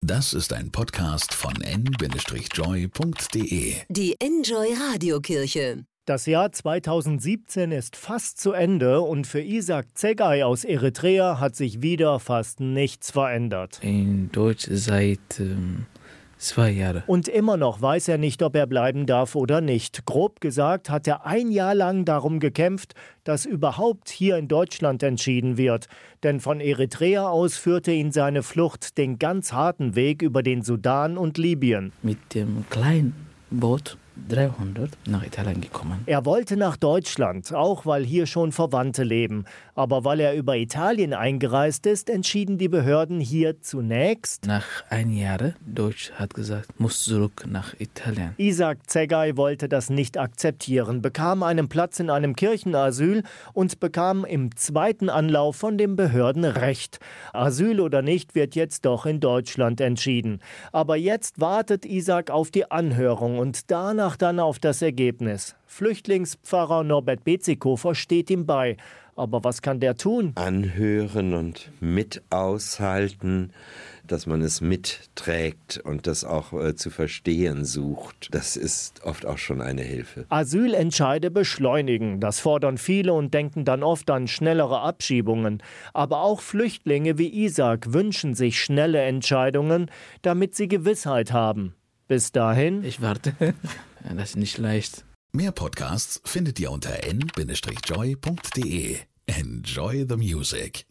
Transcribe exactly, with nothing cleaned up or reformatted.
Das ist ein Podcast von en Bindestrich joy punkt de. Die Enjoy Radiokirche. Das Jahr zweitausendsiebzehn ist fast zu Ende und für Isaac Zegay aus Eritrea hat sich wieder fast nichts verändert. In Deutsch seit ähm, zwei Jahren. Und immer noch weiß er nicht, ob er bleiben darf oder nicht. Grob gesagt hat er ein Jahr lang darum gekämpft, dass überhaupt hier in Deutschland entschieden wird. Denn von Eritrea aus führte ihn seine Flucht den ganz harten Weg über den Sudan und Libyen. Mit dem kleinen Boot dreihundert nach Italien gekommen. Er wollte nach Deutschland, auch weil hier schon Verwandte leben. Aber weil er über Italien eingereist ist, entschieden die Behörden hier zunächst. Nach einem Jahr, Deutsch hat gesagt, muss zurück nach Italien. Isaac Zegay wollte das nicht akzeptieren, bekam einen Platz in einem Kirchenasyl und bekam im zweiten Anlauf von den Behörden Recht. Asyl oder nicht, wird jetzt doch in Deutschland entschieden. Aber jetzt wartet Isaac auf die Anhörung und danach dann auf das Ergebnis. Flüchtlingspfarrer Norbert Bezikofer steht ihm bei. Aber was kann der tun? Anhören und mit aushalten, dass man es mitträgt und das auch äh, zu verstehen sucht. Das ist oft auch schon eine Hilfe. Asylentscheide beschleunigen. Das fordern viele und denken dann oft an schnellere Abschiebungen. Aber auch Flüchtlinge wie Isaac wünschen sich schnelle Entscheidungen, damit sie Gewissheit haben. Bis dahin. Ich warte. Das ist nicht leicht. Mehr Podcasts findet ihr unter en Bindestrich joy punkt de. Enjoy the music.